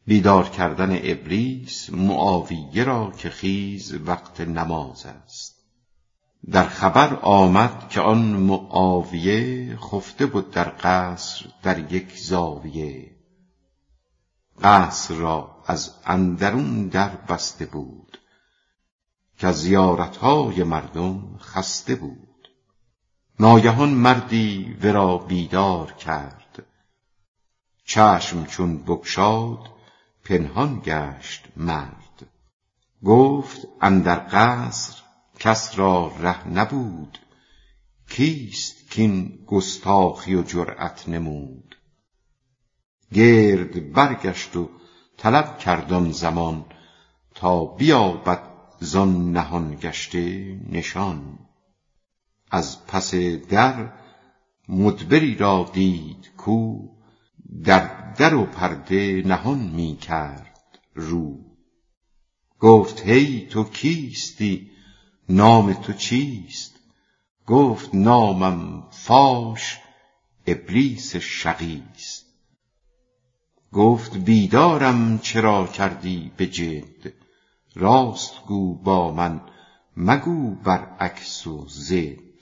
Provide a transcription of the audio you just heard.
بیدار کردن ابلیس معاویه را که خیز وقت نماز است. در خبر آمد که آن معاویه خفته بود در قصر در یک زاویه. قصر را از اندرون در بسته بود، که زیارتهای مردم خسته بود. ناگهان مردی ورا بیدار کرد، چشم چون بگشاد پنهان گشت مرد. گفت اندر قصر کس را ره نبود، کیست کین گستاخی و جرأت نمود؟ گرد برگشت و طلب کرد آن زمان، تا بیابد زان نهان گشته نشان. از پس در مدبری را دید کو، در و پرده نهان می کرد رو. گفت هی تو کیستی؟ نام تو چیست؟ گفت نامم فاش ابلیس شقیست. گفت بیدارم چرا کردی به جد، راست گو با من مگو برعکس و ضد.